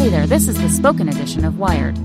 Hey there, this is the spoken edition of Wired.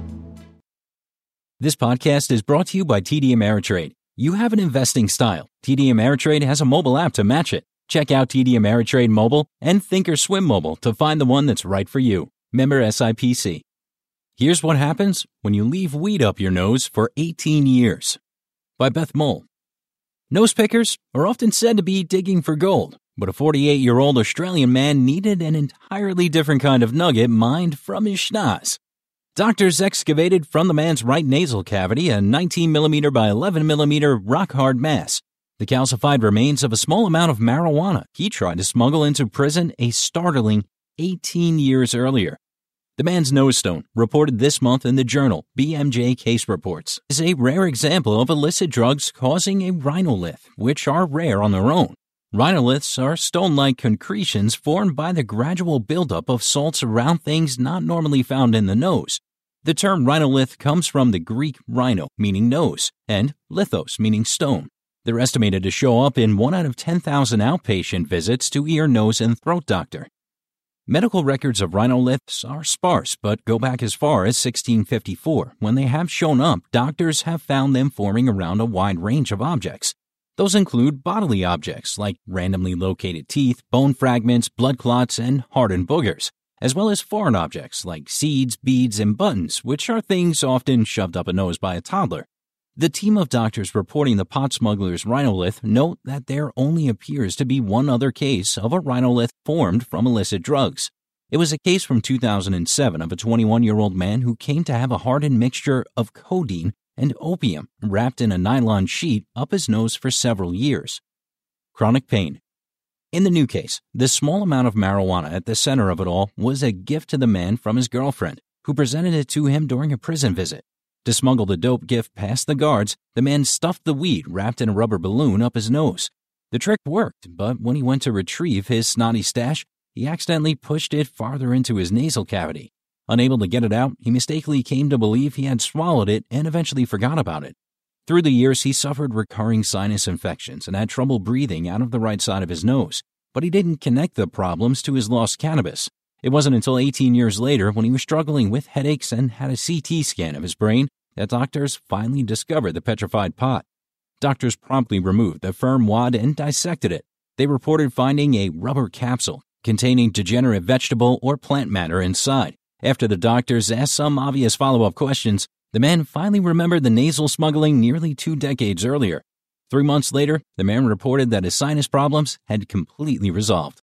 This podcast is brought to you by TD Ameritrade. You have an investing style. TD Ameritrade has a mobile app to match it. Check out TD Ameritrade Mobile and Thinkorswim Mobile to find the one that's right for you. Member SIPC. Here's what happens when you leave weed up your nose for 18 years. By Beth Mole. Nose pickers are often said to be digging for gold, but a 48-year-old Australian man needed an entirely different kind of nugget mined from his schnoz. Doctors excavated from the man's right nasal cavity a 19mm by 11mm rock-hard mass, the calcified remains of a small amount of marijuana he tried to smuggle into prison a startling 18 years earlier. The man's nose stone, reported this month in the journal BMJ Case Reports, is a rare example of illicit drugs causing a rhinolith, which are rare on their own. Rhinoliths are stone-like concretions formed by the gradual buildup of salts around things not normally found in the nose. The term rhinolith comes from the Greek rhino, meaning nose, and lithos, meaning stone. They're estimated to show up in 1 out of 10,000 outpatient visits to ear, nose, and throat doctor. Medical records of rhinoliths are sparse, but go back as far as 1654. When they have shown up, doctors have found them forming around a wide range of objects. Those include bodily objects like randomly located teeth, bone fragments, blood clots, and hardened boogers, as well as foreign objects like seeds, beads, and buttons, which are things often shoved up a nose by a toddler. The team of doctors reporting the pot smuggler's rhinolith note that there only appears to be one other case of a rhinolith formed from illicit drugs. It was a case from 2007 of a 21-year-old man who came to have a hardened mixture of codeine and opium wrapped in a nylon sheet up his nose for several years. Chronic pain. In the new case, the small amount of marijuana at the center of it all was a gift to the man from his girlfriend, who presented it to him during a prison visit. To smuggle the dope gift past the guards, the man stuffed the weed wrapped in a rubber balloon up his nose. The trick worked, but when he went to retrieve his snotty stash, he accidentally pushed it farther into his nasal cavity. Unable to get it out, he mistakenly came to believe he had swallowed it and eventually forgot about it. Through the years, he suffered recurring sinus infections and had trouble breathing out of the right side of his nose, but he didn't connect the problems to his lost cannabis. It wasn't until 18 years later, when he was struggling with headaches and had a CT scan of his brain, that doctors finally discovered the petrified pot. Doctors promptly removed the firm wad and dissected it. They reported finding a rubber capsule containing degenerate vegetable or plant matter inside. After the doctors asked some obvious follow-up questions, the man finally remembered the nasal smuggling nearly 2 decades earlier. 3 months later, the man reported that his sinus problems had completely resolved.